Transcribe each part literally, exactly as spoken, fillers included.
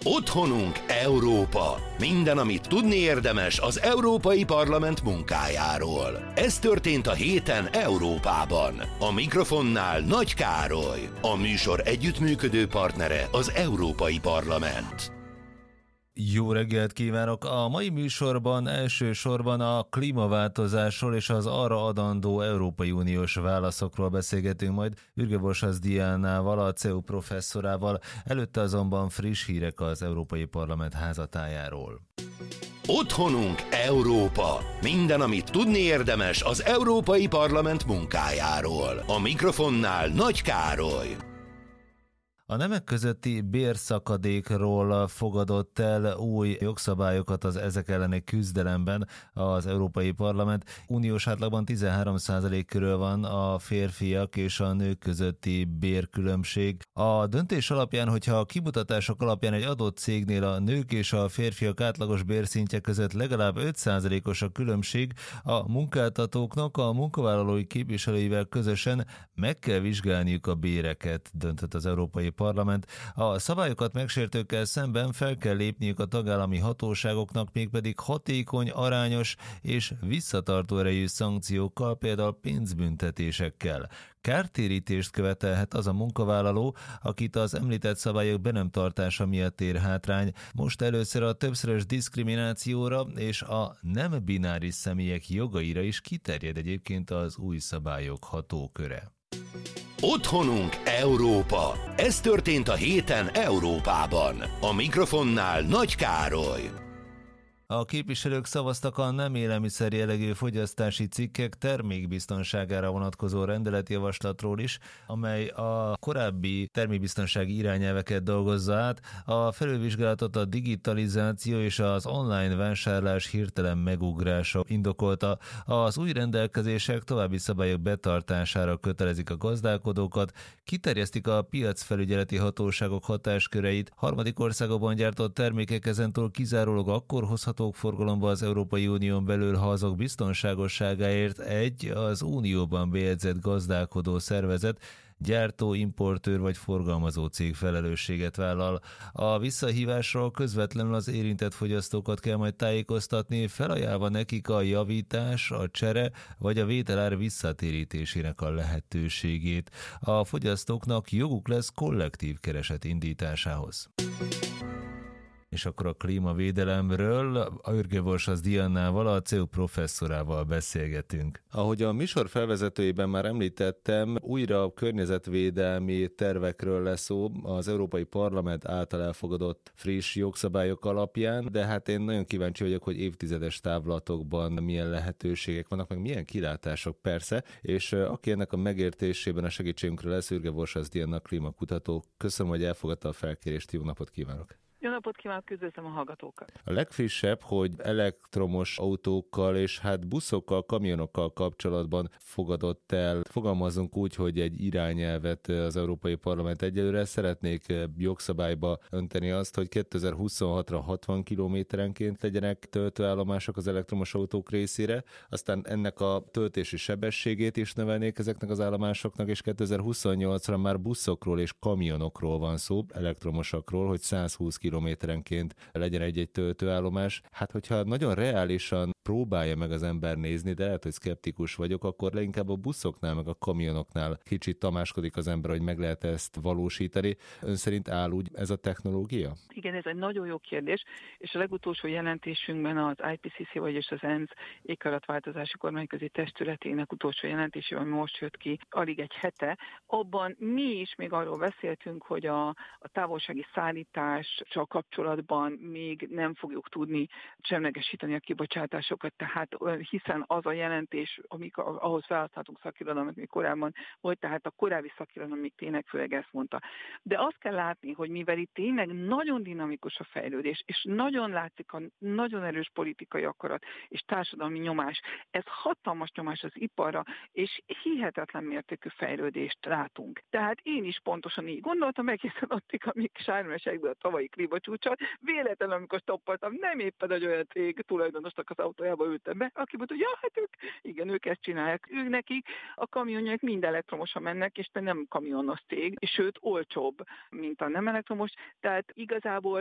Otthonunk Európa. Minden, amit tudni érdemes az Európai Parlament munkájáról. Ez történt a héten Európában. A mikrofonnál Nagy Károly. A műsor együttműködő partnere az Európai Parlament. Jó reggelt kívánok! A mai műsorban elsősorban a klímaváltozásról és az arra adandó Európai Uniós válaszokról beszélgetünk majd Ürge Borsasz Diánával, a cé e u professzorával, előtte azonban friss hírek az Európai Parlament házatájáról. Otthonunk Európa. Minden, amit tudni érdemes az Európai Parlament munkájáról. A mikrofonnál Nagy Károly. A nemek közötti bérszakadékról fogadott el új jogszabályokat az ezek elleni küzdelemben az Európai Parlament. Uniós átlagban tizenhárom százalék körül van a férfiak és a nők közötti bérkülönbség. A döntés alapján, hogyha a kimutatások alapján egy adott cégnél a nők és a férfiak átlagos bérszintje között legalább öt százalékos a különbség, a munkáltatóknak a munkavállalói képviselőivel közösen meg kell vizsgálniuk a béreket, döntött az Európai Parlament. A szabályokat megsértőkkel szemben fel kell lépniük a tagállami hatóságoknak, mégpedig hatékony, arányos és visszatartó erejű szankciókkal, például pénzbüntetésekkel. Kártérítést követelhet az a munkavállaló, akit az említett szabályok be nem tartása miatt ér hátrány. Most először a többszörös diszkriminációra és a nem bináris személyek jogaira is kiterjed egyébként az új szabályok hatóköre. Otthonunk Európa. Ez történt a héten Európában. A mikrofonnál Nagy Károly. A képviselők szavaztak a nem élelmiszer jellegű fogyasztási cikkek termékbiztonságára vonatkozó rendeletjavaslatról is, amely a korábbi termékbiztonsági irányelveket dolgozza át. A felülvizsgálatot a digitalizáció és az online vásárlás hirtelen megugrása indokolta. Az új rendelkezések további szabályok betartására kötelezik a gazdálkodókat, kiterjesztik a piacfelügyeleti hatóságok hatásköreit, harmadik országokban gyártott termékek ezentúl kizárólag akkor hozhatók forgalomba az Európai Unión belül, ha azok biztonságosságáért egy az Unióban bejegyzett gazdálkodó szervezet, gyártó, importőr vagy forgalmazó cég felelősséget vállal. A visszahívásról közvetlenül az érintett fogyasztókat kell majd tájékoztatni, felajánlva nekik a javítás, a csere vagy a vételár visszatérítésének a lehetőségét. A fogyasztóknak joguk lesz kollektív kereset indításához. És akkor a klímavédelemről a Ürge Borsasz Diánával, a cé e u professzorával beszélgetünk. Ahogy a műsor felvezetőjében már említettem, újra a környezetvédelmi tervekről lesz szó az Európai Parlament által elfogadott friss jogszabályok alapján, de hát én nagyon kíváncsi vagyok, hogy évtizedes távlatokban milyen lehetőségek vannak, meg milyen kilátások persze, és aki ennek a megértésében a segítségünkre lesz, Ürge Borsasz Diánna, klímakutató. Köszönöm, hogy elfogadta a felkérést, jó napot kívánok! Jó napot kívánok, üdvözlöm a hallgatókat! A legfrissebb, hogy elektromos autókkal és hát buszokkal, kamionokkal kapcsolatban fogadott el. Fogalmazunk úgy, hogy egy irányelvet az Európai Parlament egyelőre. Szeretnék jogszabályba önteni azt, hogy kétezer-huszonhatra hatvan kilométerenként legyenek töltőállomások az elektromos autók részére, aztán ennek a töltési sebességét is növelnék ezeknek az állomásoknak, és kétezer-huszonnyolcra már buszokról és kamionokról van szó, elektromosakról, hogy százhúsz kilométerenként legyen egy-egy töltőállomás. Hát, hogyha nagyon reálisan próbálja meg az ember nézni, de lehet, hogy szkeptikus vagyok, akkor leginkább a buszoknál, meg a kamionoknál kicsit tamáskodik az ember, hogy meg lehet ezt valósítani. Ön szerint áll úgy ez a technológia? Igen, ez egy nagyon jó kérdés, és a legutolsó jelentésünkben az i pé cé cé, vagyis az ENSZ éghajlatváltozási kormányközi testületének utolsó jelentésében, ami most jött ki alig egy hete, abban mi is még arról beszéltünk, hogy a, a távolsági szállítás csak kapcsolatban még nem fogjuk tudni semlegesíteni a kibocsátásokat, tehát hiszen az a jelentés, amik ahhoz felhasználtunk szakirodalmat, még korábban volt, tehát a korábbi szakirodalom még tényleg főleg ezt mondta. De azt kell látni, hogy mivel itt tényleg nagyon dinamikus a fejlődés, és nagyon látszik a nagyon erős politikai akarat és társadalmi nyomás, ez hatalmas nyomás az iparra, és hihetetlen mértékű fejlődést látunk. Tehát én is pontosan így gondoltam, egészen addig, amíg Sharm el-Sheikh-ből a tavalyi klímacsúcson, véletlenül, amikor stoppoltam, nem éppen egy olyan cég tulajdonosnak az autójába ültem be, aki mondta, hogy ja, hát ők, igen, ők ezt csinálják. Ők nekik a kamionjak mind elektromosan mennek, és te nem kamionos cég, és sőt olcsóbb, mint a nem elektromos. Tehát igazából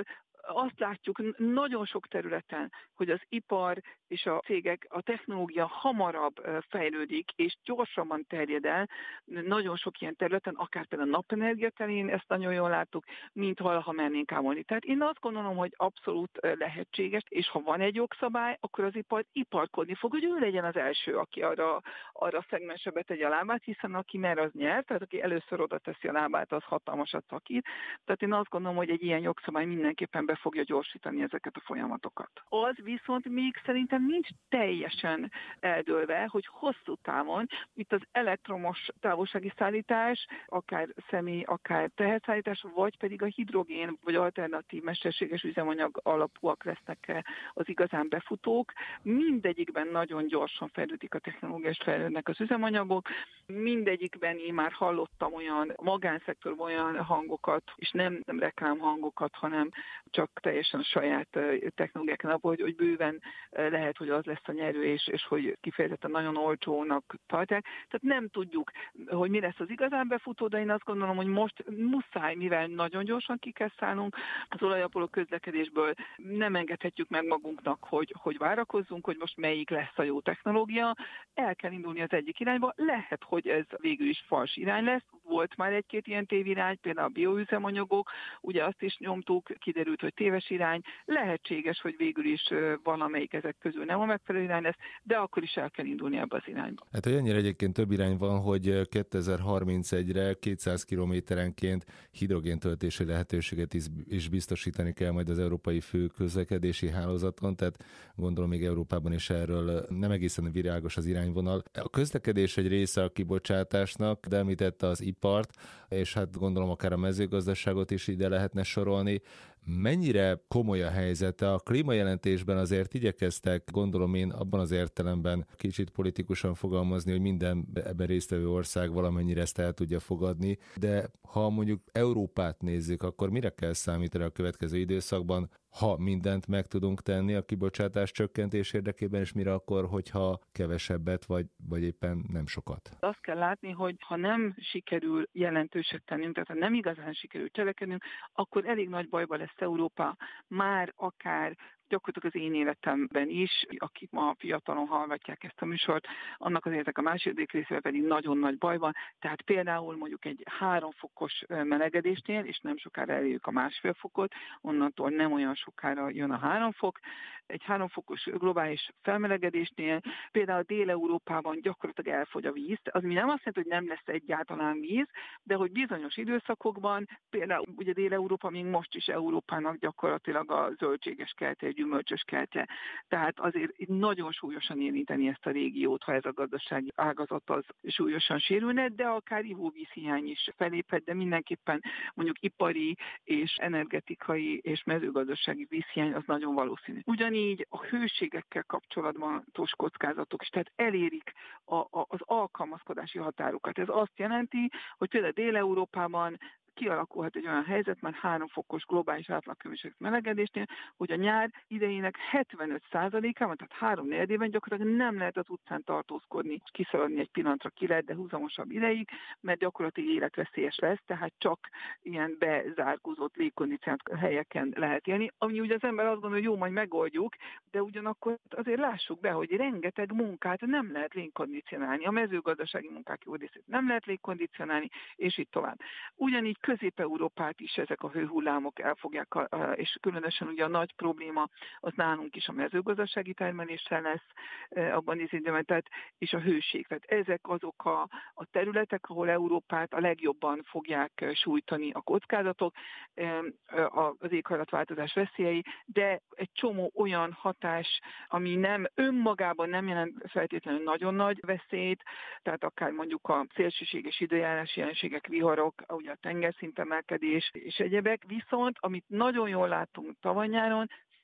azt látjuk nagyon sok területen, hogy az ipar és a cégek, a technológia hamarabb fejlődik, és gyorsabban terjed el. Nagyon sok ilyen területen, akár például a napenergia terén, ezt nagyon jól láttuk, mint valaha mernénk ámolni. Tehát én azt gondolom, hogy abszolút lehetséges, és ha van egy jogszabály, akkor az ipar iparkodni fog, hogy ő legyen az első, aki arra, arra a szegmensbe betegye a lábát, hiszen aki mer, az nyer, tehát aki először oda teszi a lábát, az hatalmasat szakít. Tehát én azt gondolom, hogy egy ilyen jogszabály mindenképpen be fogja gyorsítani ezeket a folyamatokat. Az viszont még szerintem nincs teljesen eldőlve, hogy hosszú távon itt az elektromos távolsági szállítás, akár személy, akár teherszállítás, vagy pedig a hidrogén, vagy alternatív mesterséges üzemanyag alapúak lesznek az igazán befutók. Mindegyikben nagyon gyorsan fejlődik a technológia, és fejlődnek az üzemanyagok. Mindegyikben én már hallottam olyan magánszektorban olyan hangokat, és nem, nem reklámhangokat, hanem csak teljesen a saját technológiáknál, hogy, hogy bőven lehet, hogy az lesz a nyerő, és, és hogy kifejezetten nagyon olcsónak tartják. Tehát nem tudjuk, hogy mi lesz az igazán befutó, de én azt gondolom, hogy most muszáj, mivel nagyon gyorsan ki kell szállnunk az olajapoló közlekedésből, nem engedhetjük meg magunknak, hogy, hogy várakozzunk, hogy most melyik lesz a jó technológia. El kell indulni az egyik irányba. Lehet, hogy ez végül is fals irány lesz. Volt már egy-két ilyen tévirány, például a bioüzemanyagok, ugye azt is nyomtuk, kiderült, hogy téves irány. Lehetséges, hogy végül is valamelyik ezek közül nem a megfelelő irány lesz, de akkor is el kell indulni ebbe az irányba. Hát olyannyira egyébként több irány van, hogy kétezer-harmincegyre kétszáz kilométerenként hidrogéntöltési lehetőséget is, is biztosítani kell majd az európai fő közlekedési hálózaton, tehát gondolom még Európában is erről nem egészen virágos az irányvonal. A közlekedés egy része a kibocsátásnak, de említette az ipart, és hát gondolom akár a mezőgazdaságot is ide lehetne sorolni. Mennyire komoly a helyzete? A klímajelentésben azért igyekeztek, gondolom én, abban az értelemben kicsit politikusan fogalmazni, hogy minden ebben résztvevő ország valamennyire ezt el tudja fogadni, de ha mondjuk Európát nézzük, akkor mire kell számítani a következő időszakban, ha mindent meg tudunk tenni a kibocsátás csökkentés érdekében, és mire akkor, hogyha kevesebbet, vagy, vagy éppen nem sokat? Azt kell látni, hogy ha nem sikerül jelentőset tennünk, tehát ha nem igazán sikerül cselekednünk, akkor elég nagy bajba lesz Európa, már akár gyakorlatilag az én életemben is, akik ma fiatalon hallgatják ezt a műsort, annak az életek a második részével pedig nagyon nagy baj van. Tehát például mondjuk egy három fokos melegedésnél, és nem sokára elérjük a másfél fokot, onnantól nem olyan sokára jön a három fok. Egy három fokos globális felmelegedésnél például Dél-Európában gyakorlatilag elfogy a víz. Az mi nem azt jelenti, hogy nem lesz egyáltalán víz, de hogy bizonyos időszakokban, például ugye Dél-Európa még most is Európának gyakorlatilag a zöldséges kertje, gyümölcsös kertje. Tehát azért nagyon súlyosan érinteni ezt a régiót, ha ez a gazdasági ágazat az súlyosan sérülne, de akár ivóvízhiány is feléphet, de mindenképpen mondjuk ipari és energetikai és mezőgazdasági vízhiány az nagyon valószínű. Ugyanígy a hőségekkel kapcsolatos kockázatok is, tehát elérik a, a, az alkalmazkodási határokat. Ez azt jelenti, hogy például Dél-Európában kialakulhat egy olyan helyzet, már három fokos globális átlagkőmérséklet melegedésnél, hogy a nyár idejének hetvenöt százalékában, tehát három negyedében gyakorlatilag nem lehet az utcán tartózkodni, kiszaladni egy pillanatra ki lehet, de húzamosabb ideig, mert gyakorlatilag életveszélyes lesz, tehát csak ilyen bezárkózott, légkondicionált helyeken lehet élni, ami ugye az ember azt gondolja, hogy jó, majd megoldjuk, de ugyanakkor azért lássuk be, hogy rengeteg munkát nem lehet légkondicionálni, a mezőgazdasági munkák jó részét nem lehet légkondicionálni, és így tovább. Ugyanígy Közép-Európát is ezek a hőhullámok el fogják, és különösen ugye a nagy probléma az nálunk is a mezőgazdasági termeléssel lesz abban az időben, tehát, és a hőség. Tehát ezek azok a, a területek, ahol Európát a legjobban fogják sújtani a kockázatok, az éghajlatváltozás veszélyei, de egy csomó olyan hatás, ami nem önmagában nem jelent feltétlenül nagyon nagy veszélyt, tehát akár mondjuk a szélsőséges időjárási jelenségek, viharok, ugye a tengerszintemelkedés és egyebek, viszont amit nagyon jól látunk tavaly nyáron,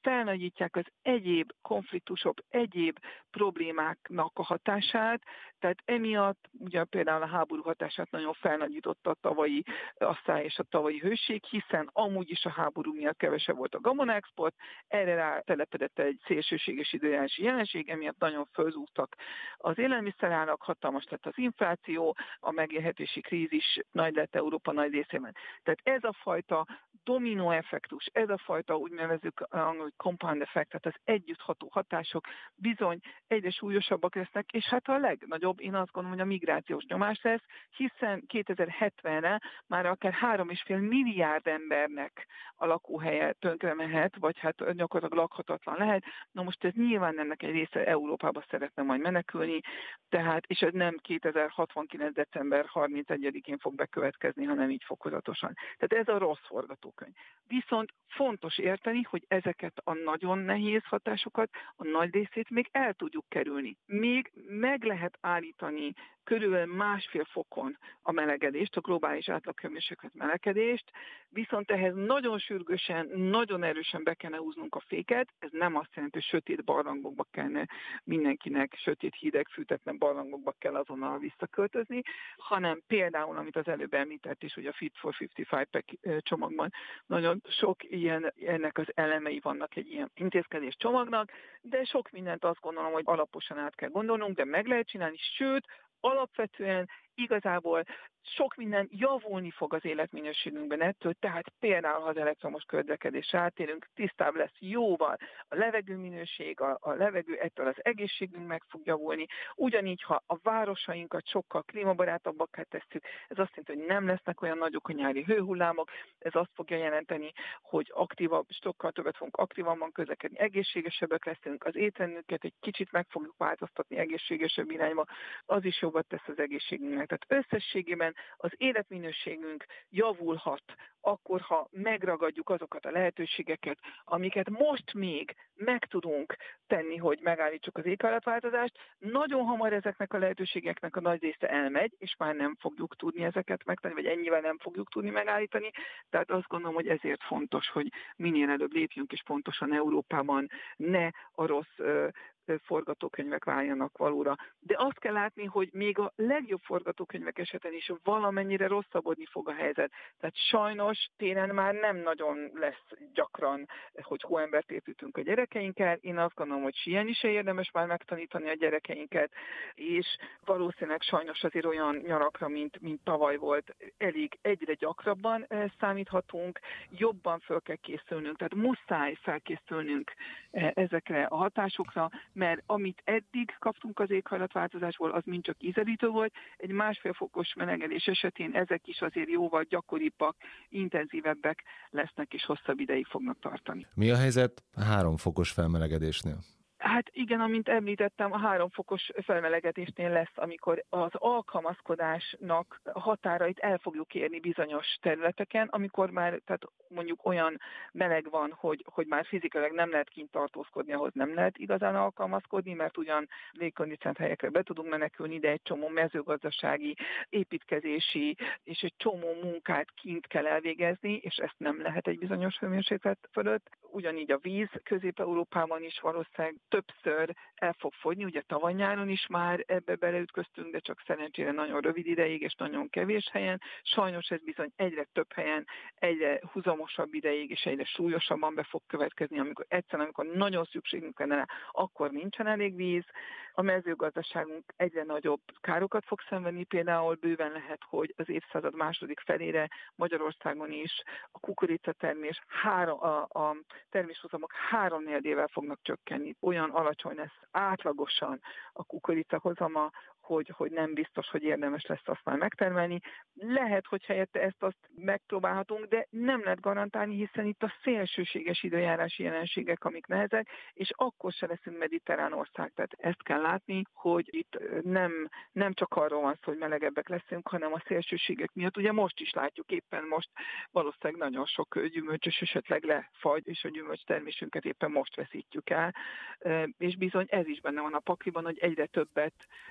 felnagyítják az egyéb konfliktusok, egyéb problémáknak a hatását, tehát emiatt ugye például a háború hatását nagyon felnagyította a tavalyi asszály és a tavalyi hőség, hiszen amúgy is a háború miatt kevesebb volt a gabonaexport, erre rá telepedett egy szélsőséges időjárási jelenség, emiatt nagyon fölzúgtak az élelmiszerárak, hatalmas lett az infláció, a megélhetési krízis nagy lett Európa nagy részében. Tehát ez a fajta dominó effektus, ez a fajta úgy nevezzük angol compound effect, tehát az együttható hatások bizony egyre súlyosabbak lesznek, és hát a legnagyobb, én azt gondolom, hogy a migrációs nyomás lesz, hiszen kétezer-hetvenre már akár három és fél milliárd embernek a lakóhelye tönkre mehet, vagy hát gyakorlatilag lakhatatlan lehet. Na most ez nyilván ennek egy része Európába szeretne majd menekülni, tehát, és ez nem kétezer-hatvankilenc. december harmincegyedikén fog bekövetkezni, hanem így fokozatosan. Tehát ez a rossz forgatókönyv. Viszont fontos érteni, hogy ezeket a nagyon nehéz hatásokat, a nagy részét még el tudjuk kerülni. Még meg lehet állítani körülbelül másfél fokon a melegedést, a globális átlaghőmérséklet melegedést, viszont ehhez nagyon sürgősen, nagyon erősen be kellene húznunk a féket, ez nem azt jelenti, hogy sötét barlangokba kellene mindenkinek, sötét hideg fűtetlen barlangokba kell azonnal visszaköltözni, hanem például, amit az előbb említett is, hogy a Fit for ötvenöt csomagban nagyon sok ilyen, ennek az elemei vannak egy ilyen intézkedés csomagnak, de sok mindent azt gondolom, hogy alaposan át kell gondolnunk, de meg lehet csinálni, sőt, alapvetően igazából sok minden javulni fog az életminőségünkben ettől, tehát például, ha az elektromos közlekedésre átérünk, tisztább lesz jóval a levegőminőség, a, a levegő, ettől az egészségünk meg fog javulni. Ugyanígy, ha a városainkat sokkal klímabarátabbakká tesszük, ez azt jelenti, hogy nem lesznek olyan nagyok a nyári hőhullámok, ez azt fogja jelenteni, hogy aktívabb, sokkal többet fogunk aktívabban közlekedni, egészségesebbek leszünk, az étrendünket egy kicsit meg fogjuk változtatni egészségesebb irányba, az is jobbat tesz az egészségünknek. Tehát összességében az életminőségünk javulhat akkor, ha megragadjuk azokat a lehetőségeket, amiket most még meg tudunk tenni, hogy megállítsuk az éghajlatváltozást. Nagyon hamar ezeknek a lehetőségeknek a nagy része elmegy, és már nem fogjuk tudni ezeket megtenni, vagy ennyivel nem fogjuk tudni megállítani. Tehát azt gondolom, hogy ezért fontos, hogy minél előbb lépjünk, és pontosan Európában ne a rossz forgatókönyvek váljanak valóra. De azt kell látni, hogy még a legjobb forgatókönyvek esetén is valamennyire rosszabbodni fog a helyzet. Tehát sajnos télen már nem nagyon lesz gyakran, hogy hóembert építünk a gyerekeinkkel. Én azt gondolom, hogy síelni se érdemes már megtanítani a gyerekeinket, és valószínűleg sajnos azért olyan nyarakra, mint, mint tavaly volt, elég egyre gyakrabban számíthatunk, jobban fel kell készülnünk, tehát muszáj felkészülnünk ezekre a hatásokra, mert amit eddig kaptunk az éghajlatváltozásból, az mind csak ízelítő volt. Egy másfél fokos melegedés esetén ezek is azért jóval gyakoribbak, intenzívebbek lesznek és hosszabb ideig fognak tartani. Mi a helyzet három fokos felmelegedésnél? Hát igen, amint említettem, a három fokos felmelegedésnél lesz, amikor az alkalmazkodásnak határait el fogjuk érni bizonyos területeken, amikor már tehát mondjuk olyan meleg van, hogy, hogy már fizikailag nem lehet kint tartózkodni, ahhoz nem lehet igazán alkalmazkodni, mert ugyan légkondicionált helyekre be tudunk menekülni, de egy csomó mezőgazdasági, építkezési és egy csomó munkát kint kell elvégezni, és ezt nem lehet egy bizonyos hőmérséklet fölött. Ugyanígy a víz Közép-Európában is valószínűleg többször el fog fogyni, ugye tavaly nyáron is már ebbe beleütköztünk, de csak szerencsére nagyon rövid ideig és nagyon kevés helyen. Sajnos ez bizony egyre több helyen, egyre húzamosabb ideig és egyre súlyosabban be fog következni, amikor egyszerűen, amikor nagyon szükségünk lenne, akkor nincsen elég víz. A mezőgazdaságunk egyre nagyobb károkat fog szenvedni, például bőven lehet, hogy az évszázad második felére Magyarországon is a kukoricatermés, három, a, a terméshozamok háromnegyedével fognak csökkenni. Olyan alacsony lesz átlagosan a kukoricahozama, hogy, hogy nem biztos, hogy érdemes lesz azt már megtermelni. Lehet, hogy helyette ezt azt megpróbálhatunk, de nem lehet garantálni, hiszen itt a szélsőséges időjárási jelenségek, amik nehezek, és akkor se leszünk mediterrán ország. Tehát ezt kell látni, hogy itt nem, nem csak arról van szó, hogy melegebbek leszünk, hanem a szélsőségek miatt. Ugye most is látjuk, éppen most valószínűleg nagyon sok gyümölcsös esetleg lefagy, és a gyümölcs termésünket éppen most veszítjük el. És bizony ez is benne van a pakliban, hogy egyre többet ugyan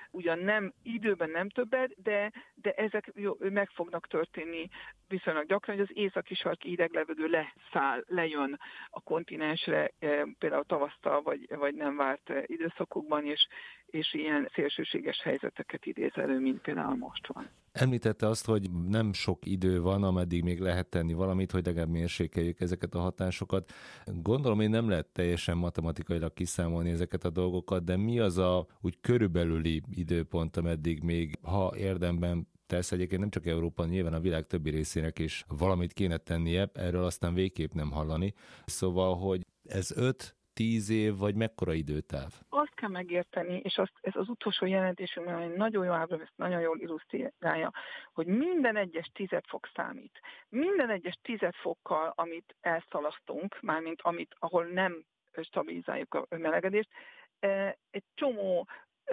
nem időben nem többet, de, de ezek jó, meg fognak történni viszonylag gyakran, hogy az északi sarki hideglevegő leszáll, lejön a kontinensre, például tavasztal vagy, vagy nem várt időszakokban, és, és ilyen szélsőséges helyzeteket idéz elő, mint például most van. Említette azt, hogy nem sok idő van, ameddig még lehet tenni valamit, hogy legalább mérsékeljük ezeket a hatásokat. Gondolom, hogy nem lehet teljesen matematikailag kiszámolni ezeket a dolgokat, de mi az a úgy körülbelüli időpont, ameddig még, ha érdemben tesz, egyébként nem csak Európa, nyilván a világ többi részének is valamit kéne tennie, erről aztán végképp nem hallani. Szóval, hogy ez öt tíz év, vagy mekkora időtáv? Azt kell megérteni, és azt, ez az utolsó jelentésünkben, hogy nagyon jó ábra, ezt nagyon jól illusztrálja, hogy minden egyes tizedfok számít. Minden egyes tizedfokkal, amit elszalasztunk, mármint amit, ahol nem stabilizáljuk a melegedést, egy csomó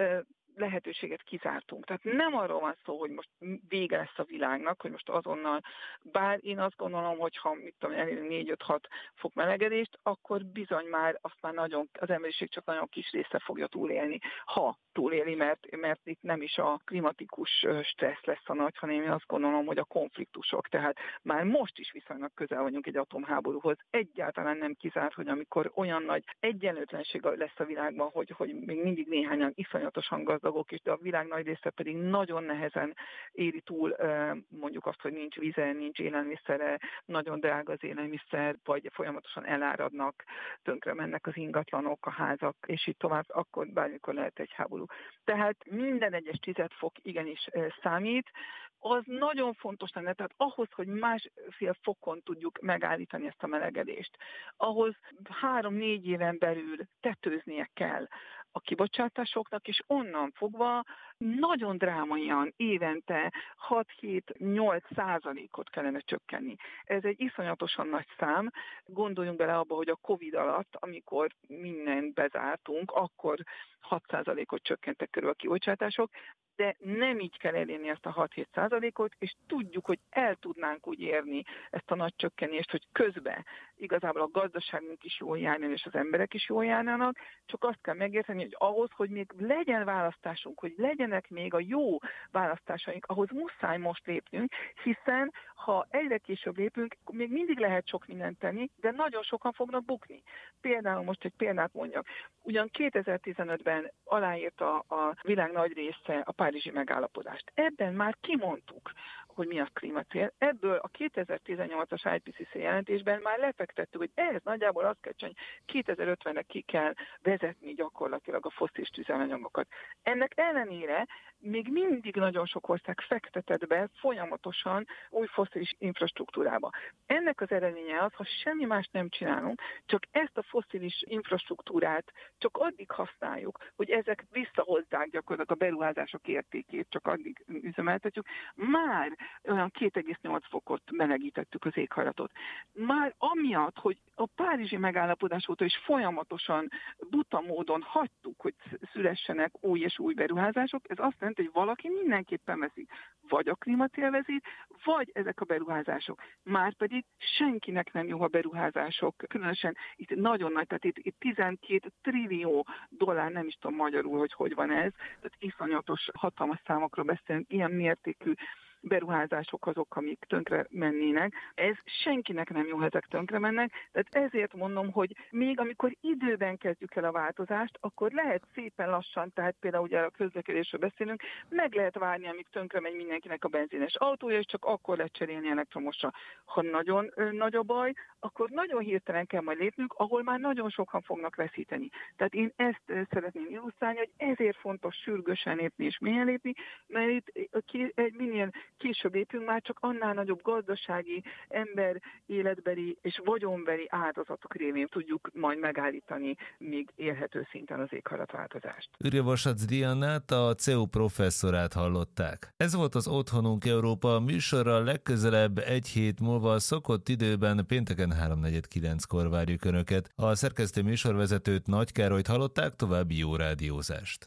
lehetőséget kizártunk. Tehát nem arról van szó, hogy most vége lesz a világnak, hogy most azonnal, bár én azt gondolom, hogy ha mit tudom, elérünk négy öt hat fok melegedést, akkor bizony már azt már nagyon, az emberiség csak nagyon kis része fogja túlélni, ha túléli, mert, mert itt nem is a klimatikus stressz lesz a nagy, hanem én azt gondolom, hogy a konfliktusok. Tehát már most is viszonylag közel vagyunk egy atomháborúhoz. Egyáltalán nem kizárt, hogy amikor olyan nagy egyenlőtlenség lesz a világban, hogy, hogy még mindig néhányan iszonyatosan gazdagok, és de a világ nagy része pedig nagyon nehezen éri túl mondjuk azt, hogy nincs vize, nincs élelmiszere, nagyon drága az élelmiszer, vagy folyamatosan eláradnak, tönkre mennek az ingatlanok, a házak, és így tovább, akkor bármikor lehet egy háború. Tehát minden egyes tizedfok igenis számít. Az nagyon fontos lenne, tehát ahhoz, hogy másfél fokon tudjuk megállítani ezt a melegedést, ahhoz három-négy éven belül tetőznie kell a kibocsátásoknak, és onnan fogva nagyon drámaian évente hat-hét-nyolc százalékot kellene csökkenni. Ez egy iszonyatosan nagy szám. Gondoljunk bele abba, hogy a Covid alatt, amikor mindent bezártunk, akkor hat százalékot csökkentek körül a kibocsátások, de nem így kell elérni ezt a hat-hét százalékot, és tudjuk, hogy el tudnánk úgy érni ezt a nagy csökkenést, hogy közben igazából a gazdaságunk is jól járna, és az emberek is jól járnának, csak azt kell megérteni, hogy ahhoz, hogy még legyen választásunk, hogy legyenek még a jó választásaink, ahhoz muszáj most lépnünk, hiszen ha egyre később lépünk, még mindig lehet sok mindent tenni, de nagyon sokan fognak bukni. Például most egy példát mondjak. Ugyan kétezer-tizenötben aláírta a világ nagy része a párizsi megállapodást. Ebben már kimondtuk, hogy mi a klímacél. Ebből a kétezer-tizennyolcas I P C C jelentésben már lefektettük, hogy ehhez nagyjából azt kell csinálni, hogy kétezer-ötvenre ki kell vezetni gyakorlatilag a fosszilis tüzelanyagokat. Ennek ellenére még mindig nagyon sok ország fektetett be folyamatosan új fosszilis infrastruktúrába. Ennek az eredménye az, ha semmi más nem csinálunk, csak ezt a fosszilis infrastruktúrát csak addig használjuk, hogy ezek visszahozzák gyakorlatilag a beruházások értékét, csak addig üzemeltetjük, már olyan két egész nyolc fokot melegítettük az éghajlatot. Már amiatt, hogy a párizsi megállapodás óta is folyamatosan buta módon hagytuk, hogy szülessenek új és új beruházások, ez azt jelenti, hogy valaki mindenképpen veszik. Vagy a klímacélvezét, vagy ezek a beruházások. Márpedig senkinek nem jó a beruházások, különösen itt nagyon nagy, tehát itt, itt tizenkét trillió dollár, nem is tudom magyarul, hogy hogy van ez, tehát iszonyatos hatalmas számokról beszélünk, ilyen mértékű beruházások azok, amik tönkre mennének. Ez senkinek nem jó, ha ezek tönkre mennek, tehát ezért mondom, hogy még amikor időben kezdjük el a változást, akkor lehet szépen lassan, tehát például ugye a közlekedésről beszélünk, meg lehet várni, amíg tönkre megy mindenkinek a benzines autója, és csak akkor lehet cserélni elektromosra. Ha nagyon ö, nagy a baj, akkor nagyon hirtelen kell majd lépnünk, ahol már nagyon sokan fognak veszíteni. Tehát én ezt ö, szeretném illusztrálni, hogy ezért fontos sürgősen lépni és mélyen lépni, mert itt egy minél később lépünk, már csak annál nagyobb gazdasági, ember életbeli és vagyonbeli áldozatok révén tudjuk majd megállítani még élhető szinten az éghajlatváltozást. Ürjavasac Diannát, a C E U professzorát hallották. Ez volt az Otthonunk Európa műsora, legközelebb egy hét múlva a szokott időben pénteken háromnegyed kilenckor várjuk Önöket. A szerkesztő műsorvezetőt, Nagy Károlyt hallották, további jó rádiózást.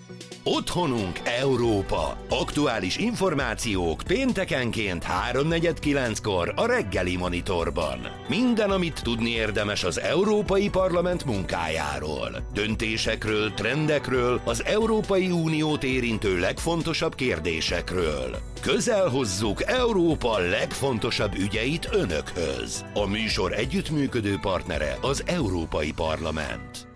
Otthonunk Európa. Aktuális információk péntekenként háromnegyed kilenckor a reggeli Monitorban. Minden, amit tudni érdemes az Európai Parlament munkájáról. Döntésekről, trendekről, az Európai Uniót érintő legfontosabb kérdésekről. Közel hozzuk Európa legfontosabb ügyeit önökhöz. A műsor együttműködő partnere az Európai Parlament.